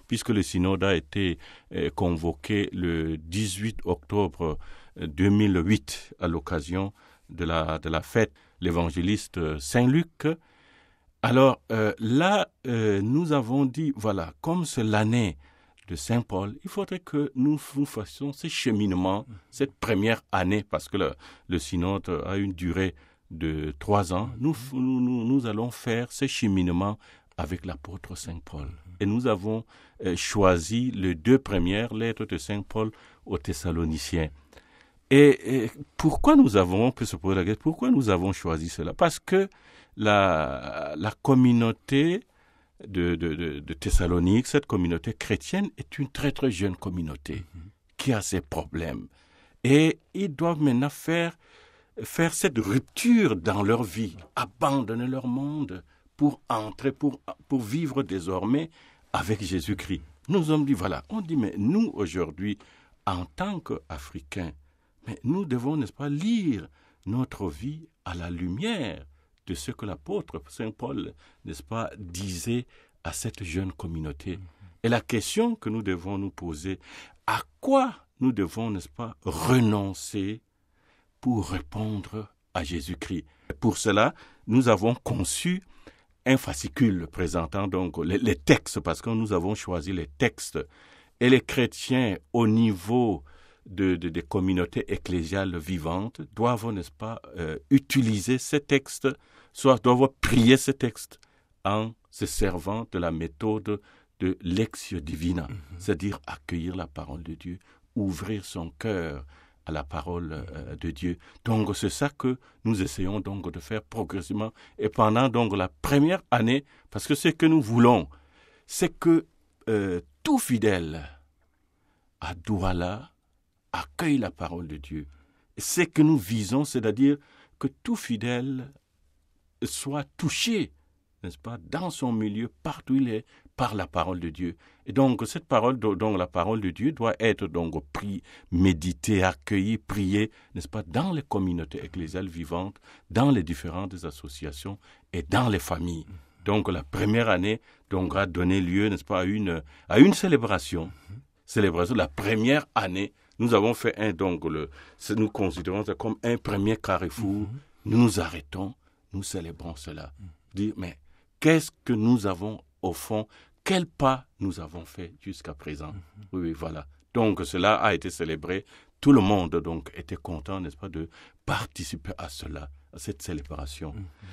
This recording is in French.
puisque le synode a été convoqué le 18 octobre 2008 à l'occasion de la fête l'évangéliste Saint-Luc. Alors nous avons dit, voilà, comme c'est l'année de Saint-Paul, il faudrait que nous fassions ce cheminement, cette première année, parce que le synode a une durée de 3 ans. Nous allons faire ce cheminement avec l'apôtre Saint-Paul. Et nous avons choisi les 2 premières lettres de Saint-Paul aux Thessaloniciens. Et pourquoi nous avons choisi cela? Parce que la communauté de Thessalonique, cette communauté chrétienne, est une très très jeune communauté qui a ses problèmes. Et ils doivent maintenant faire cette rupture dans leur vie, abandonner leur monde pour entrer, pour vivre désormais avec Jésus-Christ. Nous avons dit, voilà, mais nous aujourd'hui, en tant qu'Africains, mais nous devons, n'est-ce pas, lire notre vie à la lumière de ce que l'apôtre Saint Paul, n'est-ce pas, disait à cette jeune communauté. Et la question que nous devons nous poser, à quoi nous devons, n'est-ce pas, renoncer pour répondre à Jésus-Christ? Pour cela, nous avons conçu un fascicule présentant donc les textes, parce que nous avons choisi les textes. Et les chrétiens, au niveau des communautés ecclésiales vivantes, doivent, n'est-ce pas, utiliser ces textes, soit doivent prier ces textes en se servant de la méthode de Lectio Divina, c'est-à-dire accueillir la parole de Dieu, ouvrir son cœur à la parole de Dieu. Donc c'est ça que nous essayons donc de faire progressivement et pendant donc la première année, parce que ce que nous voulons, c'est que tout fidèle à Douala accueille la parole de Dieu. Et ce que nous visons, c'est-à-dire que tout fidèle soit touché, n'est-ce pas, dans son milieu, partout où il est, par la parole de Dieu. Et donc, cette parole, donc la parole de Dieu doit être donc méditée, accueillie, priée, n'est-ce pas, dans les communautés ecclésiales vivantes, dans les différentes associations et dans les familles. Donc, la première année donc, a donné lieu, n'est-ce pas, à une célébration. Célébration, la première année, nous avons fait nous considérons ça comme un premier carrefour. Nous nous arrêtons, nous célébrons cela. Dire, mais qu'est-ce que nous avons au fond? Quel pas nous avons fait jusqu'à présent? Oui, voilà. Donc, cela a été célébré. Tout le monde, donc, était content, n'est-ce pas, de participer à cela, à cette célébration.